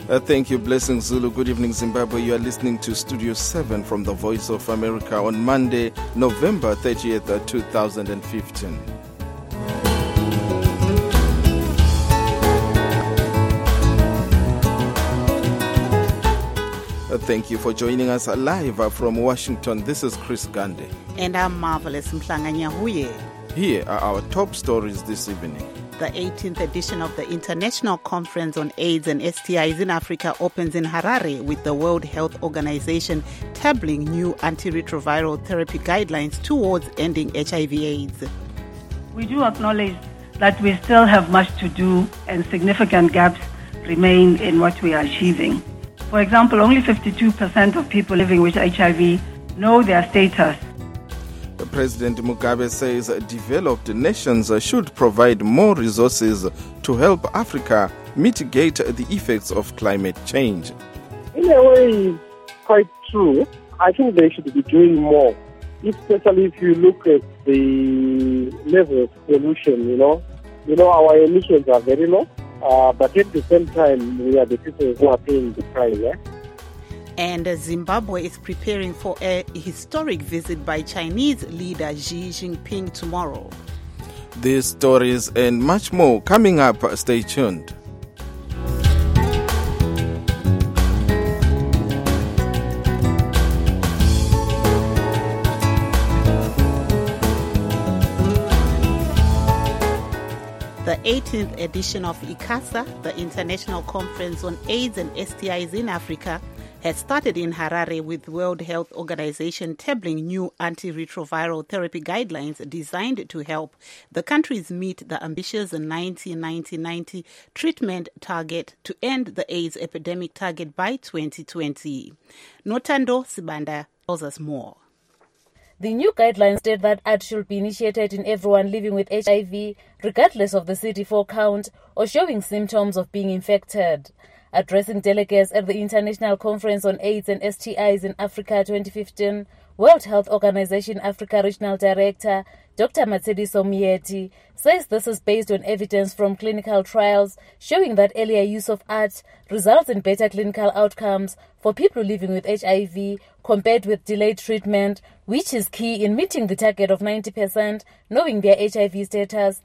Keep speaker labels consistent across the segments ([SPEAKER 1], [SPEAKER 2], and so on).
[SPEAKER 1] Thank you, Blessing Zulu. Good evening, Zimbabwe. You are listening to Studio 7 from the Voice of America on Monday, November 30th, 2015. Thank you for joining us live from Washington. This is Chris Gandhi.
[SPEAKER 2] And I'm Marvelous Mhlanga-Nyahuye.
[SPEAKER 1] Here are our top stories this evening.
[SPEAKER 2] The 18th edition of the International Conference on AIDS and STIs in Africa opens in Harare with the World Health Organization tabling new antiretroviral therapy guidelines towards ending HIV/AIDS.
[SPEAKER 3] We do acknowledge that we still have much to do and significant gaps remain in what we are achieving. For example, only 52% of people living with HIV know their status.
[SPEAKER 1] President Mugabe says developed nations should provide more resources to help Africa mitigate the effects of climate change.
[SPEAKER 4] In a way, quite true. I think they should be doing more, especially if you look at the level of pollution, you know, our emissions are very low, but at the same time, we are the people who are paying the price.
[SPEAKER 2] And Zimbabwe is preparing for a historic visit by Chinese leader Xi Jinping tomorrow.
[SPEAKER 1] These stories and much more coming up. Stay tuned.
[SPEAKER 2] The 18th edition of ICASA, the International Conference on AIDS and STIs in Africa, has started in Harare with World Health Organization tabling new antiretroviral therapy guidelines designed to help the countries meet the ambitious 90-90-90 treatment target to end the AIDS epidemic target by 2020. Notando Sibanda tells us more.
[SPEAKER 5] The new guidelines state that ART should be initiated in everyone living with HIV, regardless of the CD4 count or showing symptoms of being infected. Addressing delegates at the International Conference on AIDS and STIs in Africa 2015, World Health Organization Africa Regional Director Dr. Matshidiso Moeti says this is based on evidence from clinical trials showing that earlier use of ART results in better clinical outcomes for people living with HIV compared with delayed treatment, which is key in meeting the target of 90% knowing their HIV status,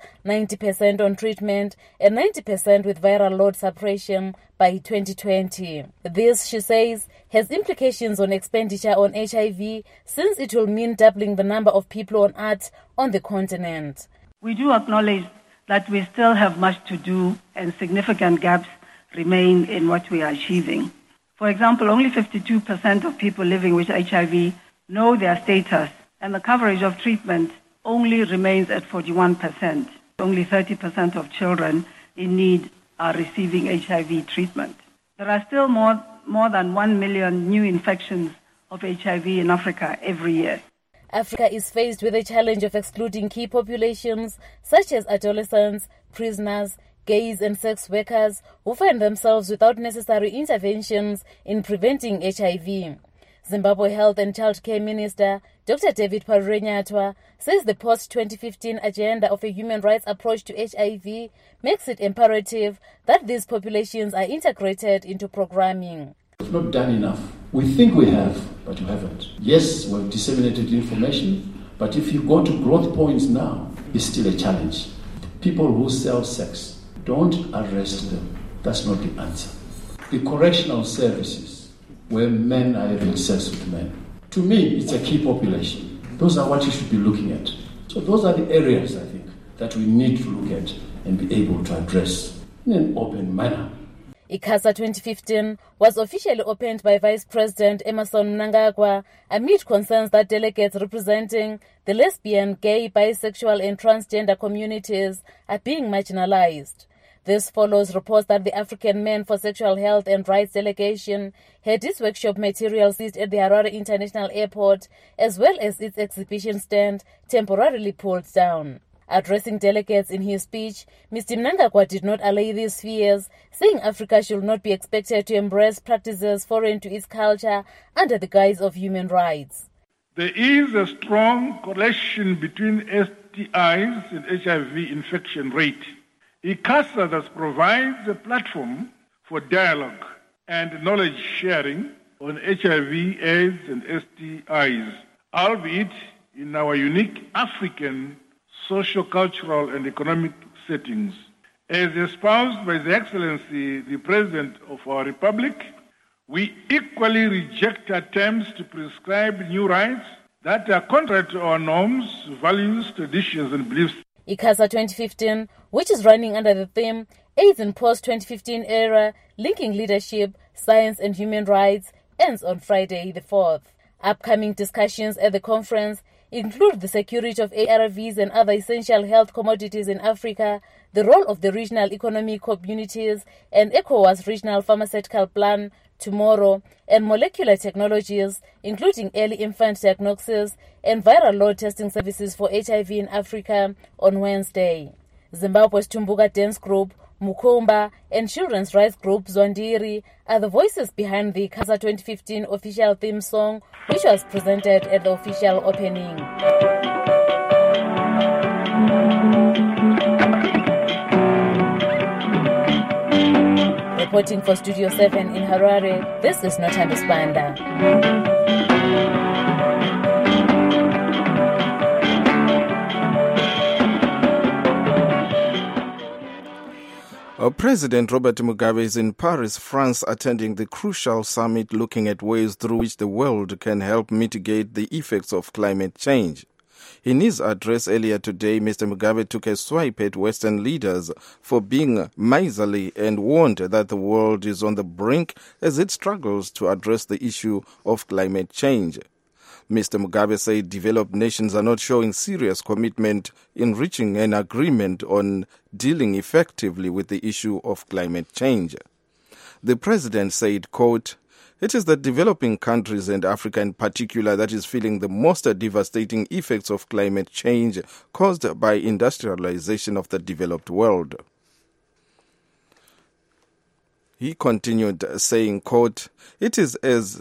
[SPEAKER 5] 90% on treatment, and 90% with viral load suppression by 2020. This, she says, has implications on expenditure on HIV since it will mean doubling the number of people on ART on the continent.
[SPEAKER 3] We do acknowledge that we still have much to do and significant gaps remain in what we are achieving. For example, only 52% of people living with HIV know their status, and the coverage of treatment only remains at 41%. Only 30% of children in need are receiving HIV treatment. There are still more than 1 million new infections of HIV in Africa every year.
[SPEAKER 5] Africa is faced with the challenge of excluding key populations such as adolescents, prisoners, gays and sex workers who find themselves without necessary interventions in preventing HIV. Zimbabwe Health and Child Care Minister Dr. David Parurenyatwa says the post-2015 agenda of a human rights approach to HIV makes it imperative that these populations are integrated into programming.
[SPEAKER 6] We've not done enough. We think we have, but we haven't. Yes, we've disseminated information, but if you go to growth points now, it's still a challenge. People who sell sex, don't arrest them. That's not the answer. The correctional services, where men are having sex with men, to me, it's a key population. Those are what you should be looking at. So those are the areas, I think, that we need to look at and be able to address in an open manner.
[SPEAKER 5] ICASA 2015 was officially opened by Vice President Emmerson Mnangagwa amid concerns that delegates representing the lesbian, gay, bisexual and transgender communities are being marginalized. This follows reports that the African Men for Sexual Health and Rights delegation had its workshop material seized at the Harare International Airport, as well as its exhibition stand temporarily pulled down. Addressing delegates in his speech, Mr. Mnangagwa did not allay these fears, saying Africa should not be expected to embrace practices foreign to its culture under the guise of human rights.
[SPEAKER 7] There is a strong correlation between STIs and HIV infection rate. ICASA thus provides a platform for dialogue and knowledge sharing on HIV, AIDS, and STIs, albeit in our unique African social, cultural, and economic settings. As espoused by His Excellency, the President of our Republic, we equally reject attempts to prescribe new rights that are contrary to our norms, values, traditions, and beliefs.
[SPEAKER 5] ICASA 2015, which is running under the theme AIDS in Post-2015 Era, Linking Leadership, Science and Human Rights, ends on Friday the 4th. Upcoming discussions at the conference include the security of ARVs and other essential health commodities in Africa, the role of the regional economic communities, and ECOWAS Regional Pharmaceutical Plan tomorrow, and molecular technologies, including early infant diagnosis and viral load testing services for HIV in Africa on Wednesday. Zimbabwe's Tumbuka Dance Group, Mukomba, and children's rights group Zwandiri are the voices behind the ICASA 2015 official theme song, which was presented at the official opening. Reporting for Studio 7 in Harare, this is Nothando Spanda.
[SPEAKER 1] President Robert Mugabe is in Paris, France, attending the crucial summit looking at ways through which the world can help mitigate the effects of climate change. In his address earlier today, Mr. Mugabe took a swipe at Western leaders for being miserly and warned that the world is on the brink as it struggles to address the issue of climate change. Mr. Mugabe said developed nations are not showing serious commitment in reaching an agreement on dealing effectively with the issue of climate change. The president said, quote, "It is the developing countries and Africa in particular that is feeling the most devastating effects of climate change caused by industrialization of the developed world." He continued saying, quote, "It is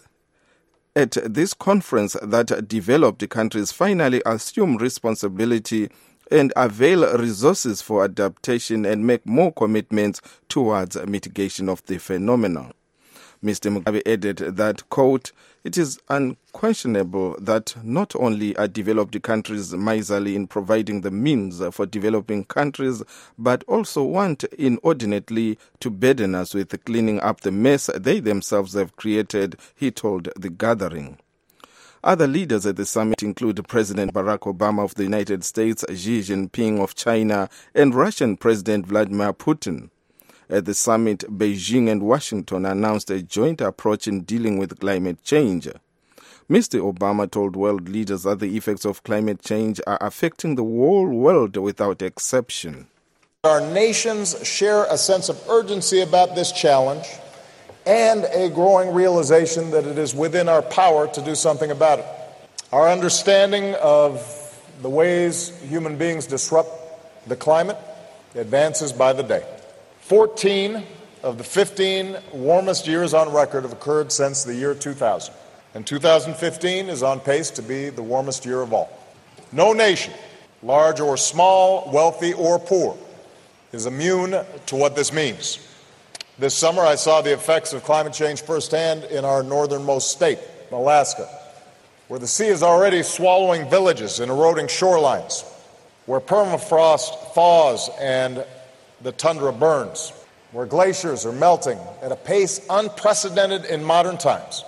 [SPEAKER 1] at this conference that developed countries finally assume responsibility and avail resources for adaptation and make more commitments towards mitigation of the phenomenon." Mr. Mugabe added that, quote, "It is unquestionable that not only are developed countries miserly in providing the means for developing countries, but also want inordinately to burden us with cleaning up the mess they themselves have created," he told the gathering. Other leaders at the summit include President Barack Obama of the United States, Xi Jinping of China, and Russian President Vladimir Putin. At the summit, Beijing and Washington announced a joint approach in dealing with climate change. Mr. Obama told world leaders that the effects of climate change are affecting the whole world without exception.
[SPEAKER 8] Our nations share a sense of urgency about this challenge and a growing realization that it is within our power to do something about it. Our understanding of the ways human beings disrupt the climate advances by the day. 14 of the 15 warmest years on record have occurred since the year 2000, and 2015 is on pace to be the warmest year of all. No nation, large or small, wealthy or poor, is immune to what this means. This summer, I saw the effects of climate change firsthand in our northernmost state, Alaska, where the sea is already swallowing villages and eroding shorelines, where permafrost thaws and the tundra burns, where glaciers are melting at a pace unprecedented in modern times.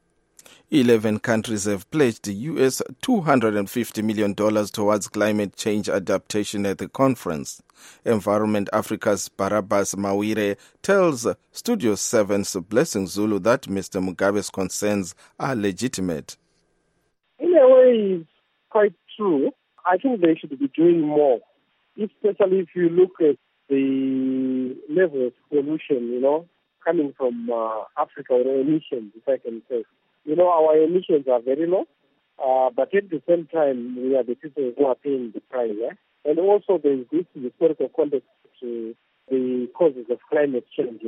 [SPEAKER 1] 11 countries have pledged US $250 million towards climate change adaptation at the conference. Environment Africa's Barabas Mawire tells Studio 7's Blessing Zulu that Mr. Mugabe's concerns are legitimate.
[SPEAKER 4] In a way, it's quite true. I think they should be doing more, especially if you look at the level of pollution, coming from Africa, or emissions, if I can say. Our emissions are very low, but at the same time, we are the people who are paying the price. And also, there is this historical context to the causes of climate change,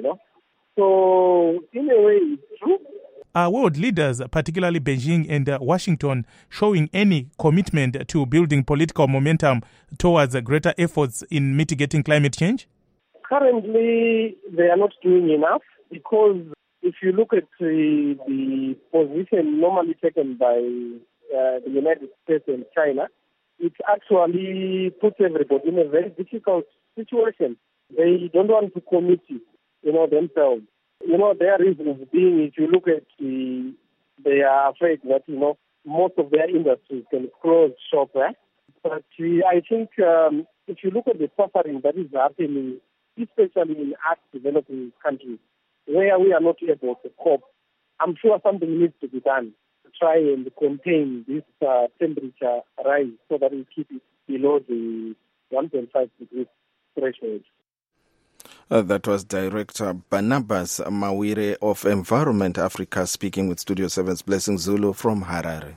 [SPEAKER 4] So, in a way, it's true.
[SPEAKER 9] Are world leaders, particularly Beijing and Washington, showing any commitment to building political momentum towards greater efforts in mitigating climate change?
[SPEAKER 4] Currently, they are not doing enough because if you look at the position normally taken by the United States and China, it actually puts everybody in a very difficult situation. They don't want to commit, themselves. Their reasons being, if you look at they are afraid that, most of their industries can close shop. But I think if you look at the suffering that is happening, especially in developing countries, where we are not able to cope, I'm sure something needs to be done to try and contain this temperature rise so that we keep it below the 1.5 degrees threshold.
[SPEAKER 1] That was Director Barnabas Mawire of Environment Africa speaking with Studio 7's Blessing Zulu from Harare.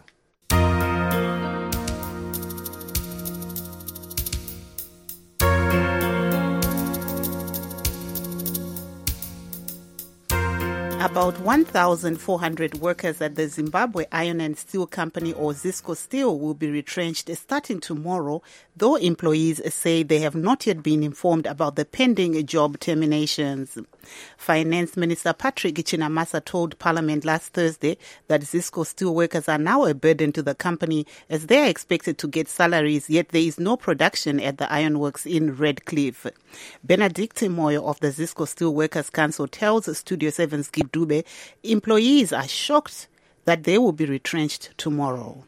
[SPEAKER 2] About 1,400 workers at the Zimbabwe Iron and Steel Company, or ZISCO Steel, will be retrenched starting tomorrow, though employees say they have not yet been informed about the pending job terminations. Finance Minister Patrick Chinamasa told Parliament last Thursday that ZISCO Steel workers are now a burden to the company as they are expected to get salaries, yet there is no production at the ironworks in Redcliffe. Benedict Moyo of the ZISCO Steel Workers Council tells Studio 7's Gib Dube employees are shocked that they will be retrenched tomorrow.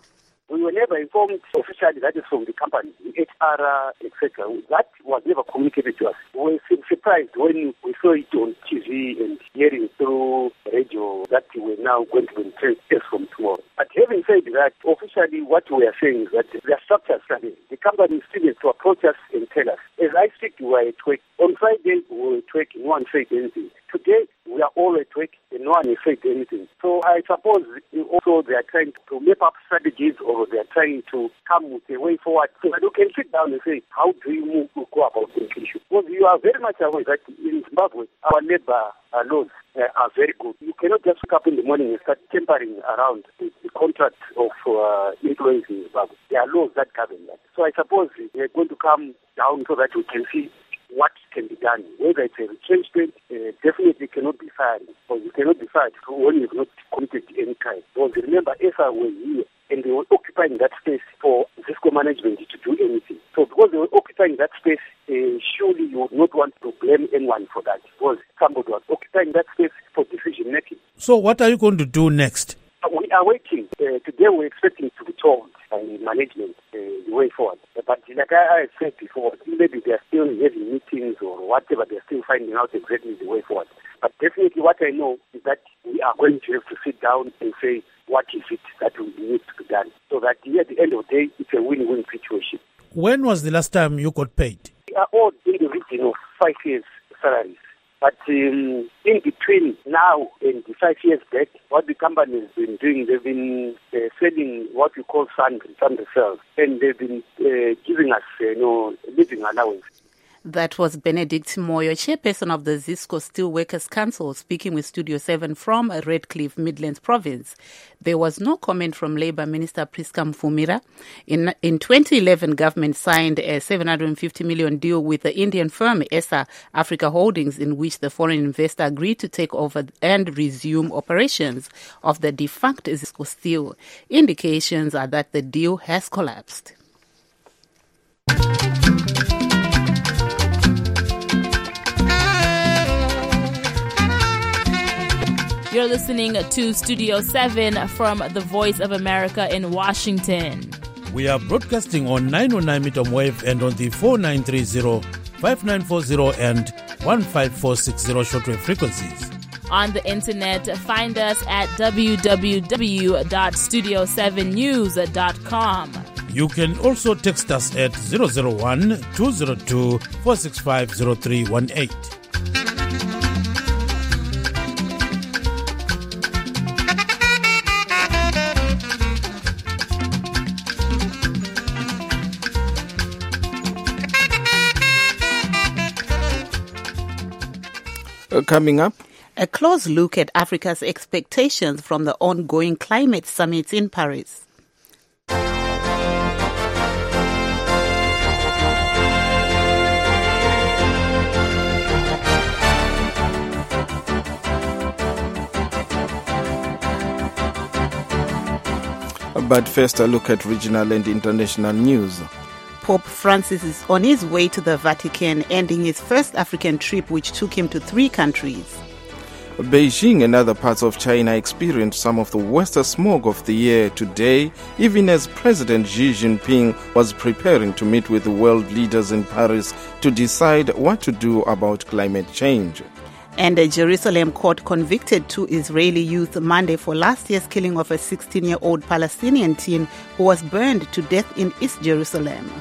[SPEAKER 10] We were never informed officially, that is from the company, the HR, etc. That was never communicated to us. We were surprised when we saw it on TV and hearing through radio that we were now going to be retrenched as from tomorrow. But having said that, officially what we are saying is that their structures are there. The company still has to approach us and tell us. As I speak, we are at work. On Friday, we were at work, no one said anything. Today, we are all at work and no one has said anything. So I suppose also they are trying to map up strategies, or they are trying to come with a way forward so that you can sit down and say, how do you go about this issue? Because you are very much aware that in Zimbabwe, our labor laws are very good. You cannot just wake up in the morning and start tampering around the contract of employees in Zimbabwe. There are laws that govern that. So I suppose they are going to come down so that we can see what can be done. Whether it's a retrenchment, definitely cannot be fired. Because you cannot be fired when you have not committed any crime. Because remember, ESA were here and they were occupying that space for ZISCO management to do anything. So because they were occupying that space, surely you would not want to blame anyone for that. Because somebody was occupying that space for decision making.
[SPEAKER 11] So what are you going to do next?
[SPEAKER 10] We are waiting. Today we're expecting to be told by management the way forward. But like I said before, maybe they are still having meetings or whatever, they're still finding out exactly the way forward. But definitely what I know is that we are going to have to sit down and say, what is it that will need to be done? So that at the end of the day, it's a win-win situation.
[SPEAKER 11] When was the last time you got paid?
[SPEAKER 10] We are all in the region of 5 years' salaries. But in between now and the 5 years back, what the company has been doing, they've been selling what we call sundry cells, and they've been giving us, living allowance.
[SPEAKER 2] That was Benedict Moyo, chairperson of the ZISCO Steel Workers Council, speaking with Studio 7 from Redcliffe, Midlands Province. There was no comment from Labour Minister Priska Mfumira. In 2011, government signed a $750 million deal with the Indian firm ESA Africa Holdings, in which the foreign investor agreed to take over and resume operations of the defunct ZISCO Steel. Indications are that the deal has collapsed.
[SPEAKER 12] You're listening to Studio 7 from the Voice of America in Washington.
[SPEAKER 11] We are broadcasting on 909 medium wave and on the 4930, 5940 and 15460 shortwave frequencies.
[SPEAKER 12] On the internet, find us at www.studio7news.com.
[SPEAKER 11] You can also text us at 001-202-465-0318.
[SPEAKER 1] Coming up,
[SPEAKER 2] a close look at Africa's expectations from the ongoing climate summit in Paris.
[SPEAKER 1] But first, a look at regional and international news.
[SPEAKER 2] Pope Francis is on his way to the Vatican, ending his first African trip, which took him to 3 countries.
[SPEAKER 1] Beijing and other parts of China experienced some of the worst smog of the year today, even as President Xi Jinping was preparing to meet with the world leaders in Paris to decide what to do about climate change.
[SPEAKER 2] And a Jerusalem court convicted 2 Israeli youth Monday for last year's killing of a 16-year-old Palestinian teen who was burned to death in East Jerusalem.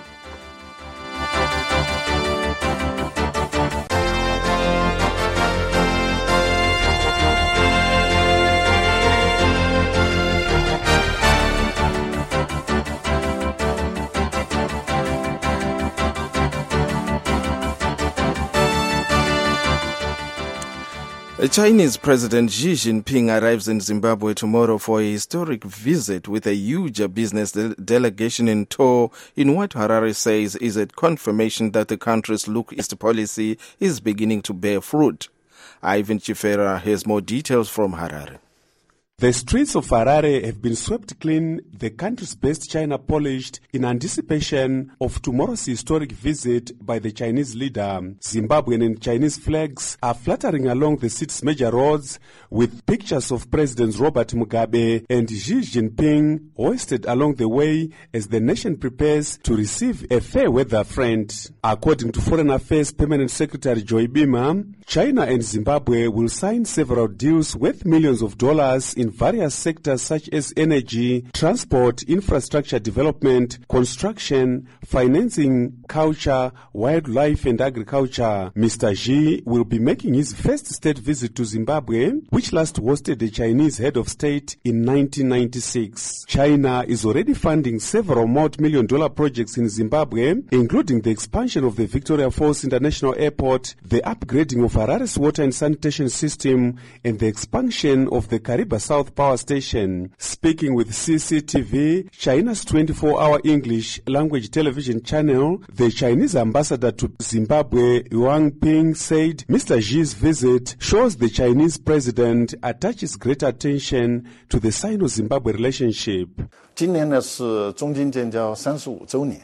[SPEAKER 1] Chinese President Xi Jinping arrives in Zimbabwe tomorrow for a historic visit with a huge business delegation in tow in what Harare says is a confirmation that the country's Look East policy is beginning to bear fruit. Ivan Chifera has more details from Harare.
[SPEAKER 13] The streets of Harare have been swept clean, the country's best china polished in anticipation of tomorrow's historic visit by the Chinese leader. Zimbabwean and Chinese flags are fluttering along the city's major roads with pictures of Presidents Robert Mugabe and Xi Jinping hoisted along the way as the nation prepares to receive a fair weather friend. According to Foreign Affairs Permanent Secretary Joy Bima, China and Zimbabwe will sign several deals worth millions of dollars in various sectors such as energy, transport, infrastructure development, construction, financing, culture, wildlife and agriculture. Mr. Xi will be making his first state visit to Zimbabwe, which last hosted the Chinese head of state in 1996. China is already funding several multi-million-dollar projects in Zimbabwe, including the expansion of the Victoria Falls International Airport, the upgrading of Harare's water and sanitation system, and the expansion of the Kariba South Power Station. Speaking with CCTV, China's 24-hour English language television channel, the Chinese ambassador to Zimbabwe, Wang Ping, said Mr. Xi's visit shows the Chinese president attaches great attention to the Sino-Zimbabwe relationship.
[SPEAKER 14] 今年呢是中金建交35周年，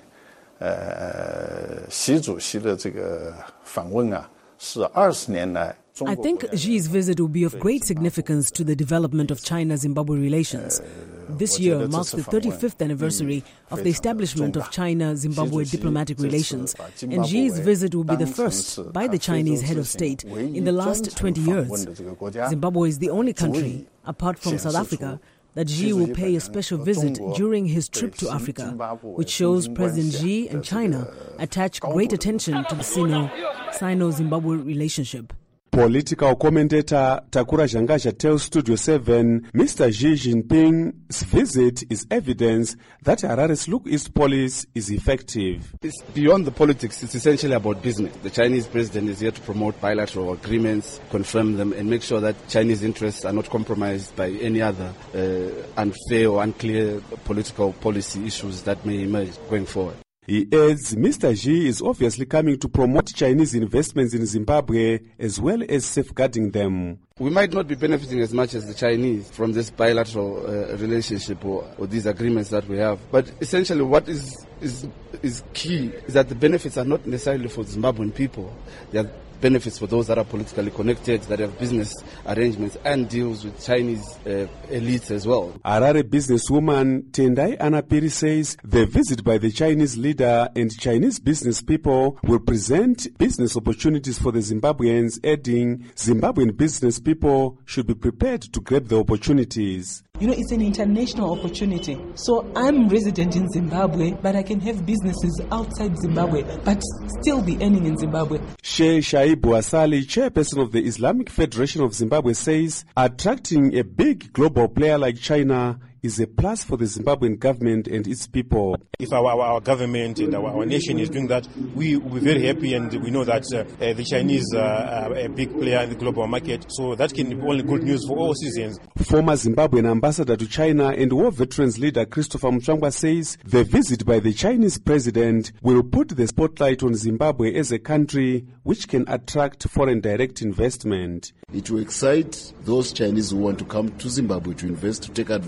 [SPEAKER 14] 习主席的这个访问啊，是20年来。
[SPEAKER 15] I think Xi's visit will be of great significance to the development of China-Zimbabwe relations. This year marks the 35th anniversary of the establishment of China-Zimbabwe diplomatic relations, and Xi's visit will be the first by the Chinese head of state in the last 20 years. Zimbabwe is the only country, apart from South Africa, that Xi will pay a special visit during his trip to Africa, which shows President Xi and China attach great attention to the Sino-Zimbabwe relationship.
[SPEAKER 13] Political commentator Takura Jangasha tells Studio 7, Mr. Xi Jinping's visit is evidence that Harare's Look East policy is effective.
[SPEAKER 16] It's beyond the politics. It's essentially about business. The Chinese president is here to promote bilateral agreements, confirm them, and make sure that Chinese interests are not compromised by any other unfair or unclear political policy issues that may emerge going forward.
[SPEAKER 13] He adds Mr. Xi is obviously coming to promote Chinese investments in Zimbabwe as well as safeguarding them.
[SPEAKER 16] We might not be benefiting as much as the Chinese from this bilateral relationship or these agreements that we have. But essentially what is key is that the benefits are not necessarily for Zimbabwean people. They are benefits for those that are politically connected, that have business arrangements and deals with Chinese elites as well.
[SPEAKER 13] Harare businesswoman Tendai Anapiri says the visit by the Chinese leader and Chinese business people will present business opportunities for the Zimbabweans, adding Zimbabwean business people should be prepared to grab the opportunities.
[SPEAKER 17] You know, it's an international opportunity. So I'm resident in Zimbabwe, but I can have businesses outside Zimbabwe, but still be earning in Zimbabwe.
[SPEAKER 13] Sheikh Shaibu Asali, chairperson of the Islamic Federation of Zimbabwe, says attracting a big global player like China is a plus for the Zimbabwean government and its people.
[SPEAKER 18] If our government and our nation is doing that, we will be very happy, and we know that the Chinese are a big player in the global market, so that can be only good news for all citizens.
[SPEAKER 13] Former Zimbabwean ambassador to China and war veterans leader Christopher Muchwangwa says the visit by the Chinese president will put the spotlight on Zimbabwe as a country which can attract foreign direct investment.
[SPEAKER 19] It will excite those Chinese who want to come to Zimbabwe to invest, to take advantage of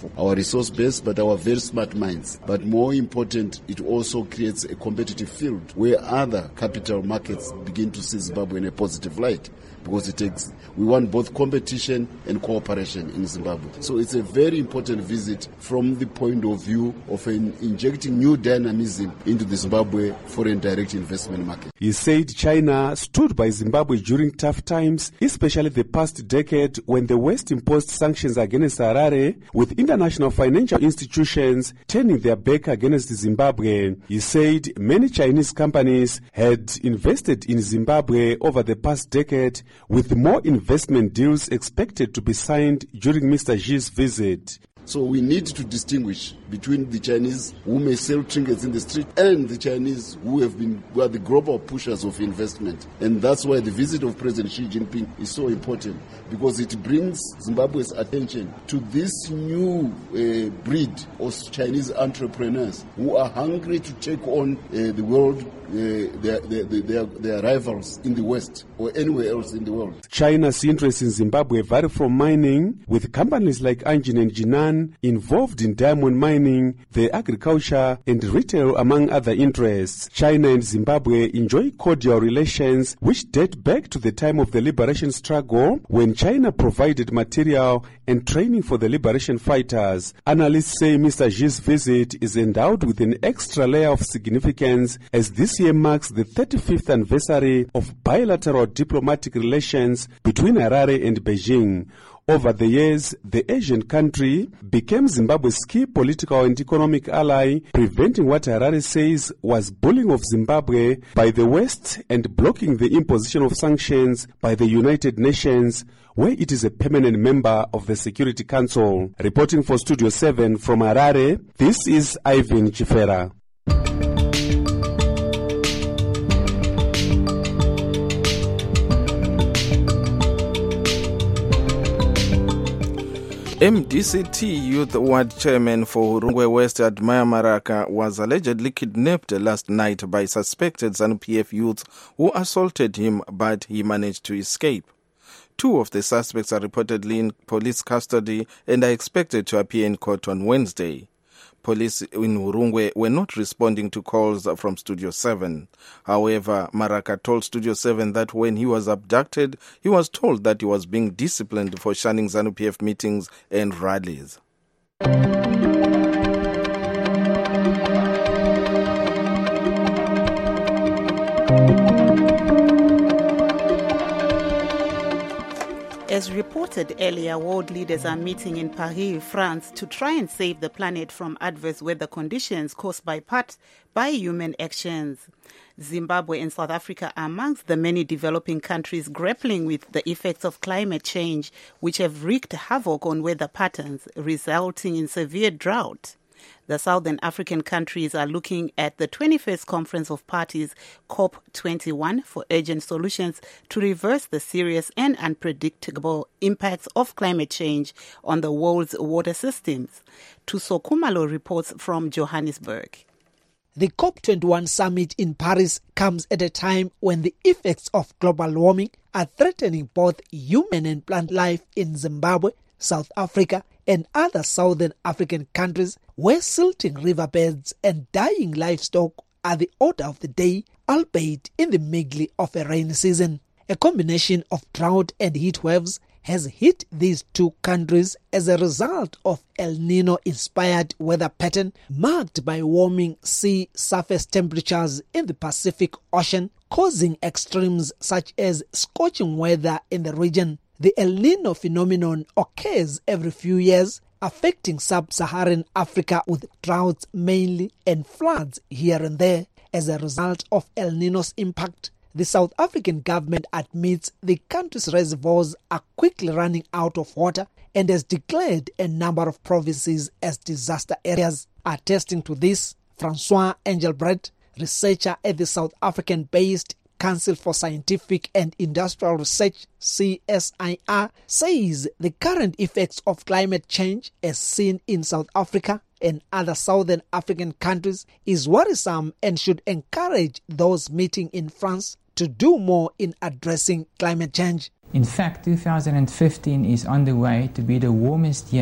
[SPEAKER 19] of our resource base, but our very smart minds. But more important, it also creates a competitive field where other capital markets begin to see Zimbabwe in a positive light, because we want both competition and cooperation in Zimbabwe. So it's a very important visit from the point of view of injecting new dynamism into the Zimbabwe foreign direct investment market.
[SPEAKER 13] He said China stood by Zimbabwe during tough times, especially the past decade when the West imposed sanctions against Harare, with international financial institutions turning their back against Zimbabwe. He said many Chinese companies had invested in Zimbabwe over the past decade, with more investment deals expected to be signed during Mr. Xi's visit.
[SPEAKER 19] So we need to distinguish between the Chinese who may sell trinkets in the street and the Chinese who are the global pushers of investment. And that's why the visit of President Xi Jinping is so important, because it brings Zimbabwe's attention to this new breed of Chinese entrepreneurs who are hungry to take on the world, their rivals in the West or anywhere else in the world.
[SPEAKER 13] China's interests in Zimbabwe vary from mining, with companies like Anjin and Jinan involved in diamond mining, the agriculture and retail, among other interests. China and Zimbabwe enjoy cordial relations which date back to the time of the liberation struggle, when China provided material and training for the liberation fighters. Analysts say Mr. Xi's visit is endowed with an extra layer of significance, as this year marks the 35th anniversary of bilateral diplomatic relations between Harare and Beijing. Over the years, the Asian country became Zimbabwe's key political and economic ally, preventing what Harare says was bullying of Zimbabwe by the West and blocking the imposition of sanctions by the United Nations, where it is a permanent member of the Security Council. Reporting for Studio 7 from Harare, this is Ivan Chifera.
[SPEAKER 1] MDCT Youth Ward Chairman for Hurungwe West Admire Maraka was allegedly kidnapped last night by suspected ZANU-PF youths who assaulted him, but he managed to escape. Two of the suspects are reportedly in police custody and are expected to appear in court on Wednesday. Police in Hurungwe were not responding to calls from Studio 7. However, Maraka told Studio 7 that when he was abducted, he was told that he was being disciplined for shunning ZANU-PF meetings and rallies.
[SPEAKER 2] As reported earlier, world leaders are meeting in Paris, France, to try and save the planet from adverse weather conditions caused by human actions. Zimbabwe and South Africa are amongst the many developing countries grappling with the effects of climate change, which have wreaked havoc on weather patterns, resulting in severe drought. The Southern African countries are looking at the 21st Conference of Parties, COP21, for urgent solutions to reverse the serious and unpredictable impacts of climate change on the world's water systems. Tuso Kumalo reports from Johannesburg.
[SPEAKER 20] The COP21 summit in Paris comes at a time when the effects of global warming are threatening both human and plant life in Zimbabwe, South Africa, and other southern African countries, where silting riverbeds and dying livestock are the order of the day, albeit in the middle of a rainy season. A combination of drought and heat waves has hit these two countries as a result of El Nino-inspired weather pattern marked by warming sea surface temperatures in the Pacific Ocean, causing extremes such as scorching weather in the region. The El Nino phenomenon occurs every few years, affecting sub-Saharan Africa with droughts mainly and floods here and there. As a result of El Nino's impact, the South African government admits the country's reservoirs are quickly running out of water and has declared a number of provinces as disaster areas. Attesting to this, Francois Engelbrecht, researcher at the South African-based Council for Scientific and Industrial Research, CSIR, says the current effects of climate change as seen in South Africa and other southern African countries is worrisome and should encourage those meeting in France to do more in addressing climate change.
[SPEAKER 21] In fact, 2015 is on the way to be the warmest year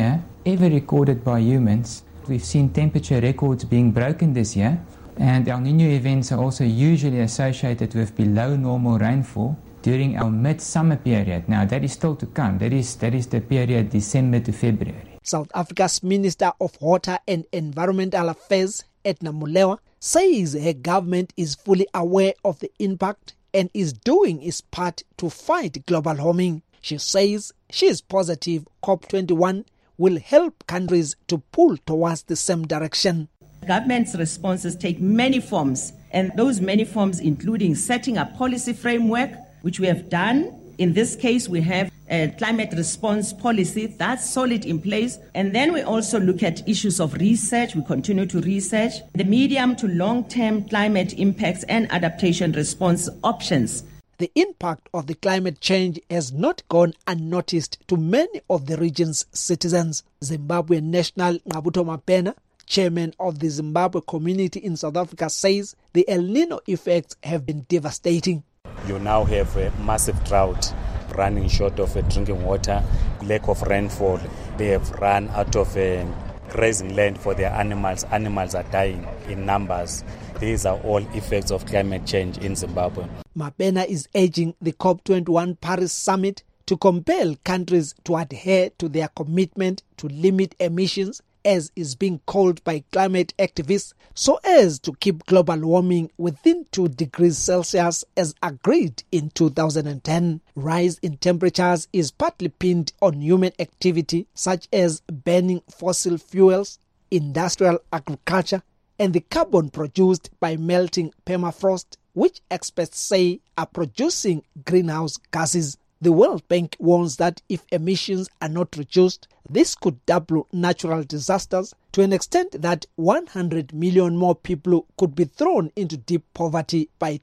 [SPEAKER 21] ever recorded by humans. We've seen temperature records being broken this year, and El Niño events are also usually associated with below normal rainfall during our midsummer period. Now, that is still to come. That is the period December to February.
[SPEAKER 20] South Africa's Minister of Water and Environmental Affairs, Edna Molewa, says her government is fully aware of the impact and is doing its part to fight global warming. She says she is positive COP21 will help countries to pull towards the same direction.
[SPEAKER 22] Government's responses take many forms, and those many forms including setting a policy framework, which we have done. In this case, we have a climate response policy that's solid in place. And then we also look at issues of research. We continue to research the medium to long-term climate impacts and adaptation response options.
[SPEAKER 20] The impact of the climate change has not gone unnoticed to many of the region's citizens. Zimbabwean national Ngqabutho Mapena, chairman of the Zimbabwe community in South Africa, says the El Nino effects have been devastating.
[SPEAKER 23] You now have a massive drought, running short of drinking water, lack of rainfall. They have run out of grazing land for their animals. Animals are dying in numbers. These are all effects of climate change in Zimbabwe.
[SPEAKER 20] Mapena is urging the COP21 Paris summit to compel countries to adhere to their commitment to limit emissions, as is being called by climate activists, so as to keep global warming within 2 degrees Celsius as agreed in 2010. Rise in temperatures is partly pinned on human activity such as burning fossil fuels, industrial agriculture, and the carbon produced by melting permafrost, which experts say are producing greenhouse gases. The World Bank warns that if emissions are not reduced, this could double natural disasters to an extent that 100 million more people could be thrown into deep poverty by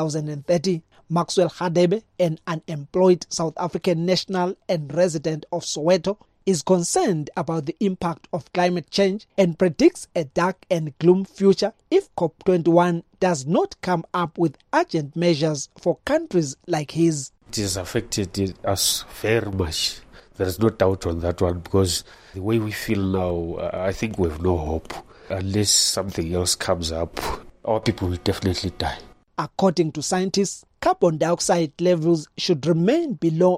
[SPEAKER 20] 2030. Maxwell Hadebe, an unemployed South African national and resident of Soweto, is concerned about the impact of climate change and predicts a dark and gloom future if COP21 does not come up with urgent measures for countries like his.
[SPEAKER 24] It has affected us very much. There is no doubt on that one, because the way we feel now, I think we have no hope. Unless something else comes up, our people will definitely die.
[SPEAKER 20] According to scientists, carbon dioxide levels should remain below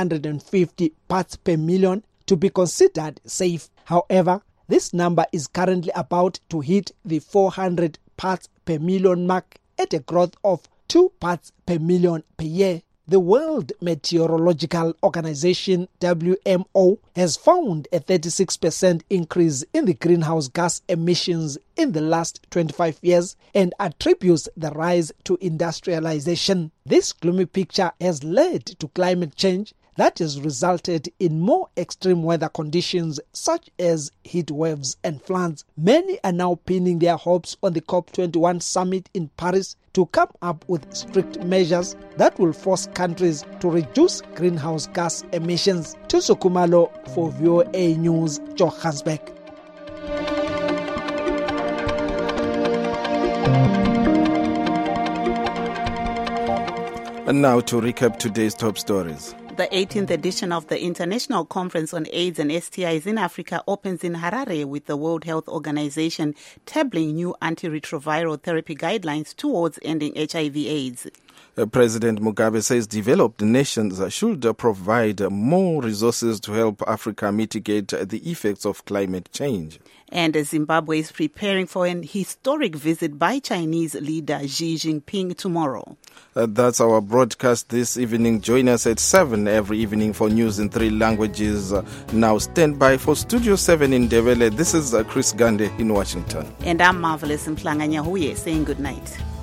[SPEAKER 20] 350 parts per million to be considered safe. However, this number is currently about to hit the 400 parts per million mark at a growth of 2 parts per million per year. The World Meteorological Organization, WMO, has found a 36% increase in the greenhouse gas emissions in the last 25 years and attributes the rise to industrialization. This gloomy picture has led to climate change that has resulted in more extreme weather conditions such as heat waves and floods. Many are now pinning their hopes on the COP21 summit in Paris to come up with strict measures that will force countries to reduce greenhouse gas emissions. Tuso Kumalo for VOA News, Johannesburg.
[SPEAKER 1] And now to recap today's top stories.
[SPEAKER 2] The 18th edition of the International Conference on AIDS and STIs in Africa opens in Harare, with the World Health Organization tabling new antiretroviral therapy guidelines towards ending HIV/AIDS.
[SPEAKER 1] President Mugabe says developed nations should provide more resources to help Africa mitigate the effects of climate change.
[SPEAKER 2] And Zimbabwe is preparing for an historic visit by Chinese leader Xi Jinping tomorrow.
[SPEAKER 1] That's our broadcast this evening. Join us at 7 every evening for news in 3 languages. Now stand by for Studio 7 in Ndebele. This is Chris Gande in Washington.
[SPEAKER 2] And I'm Marvelous Mhlanga Nyahuye saying good night.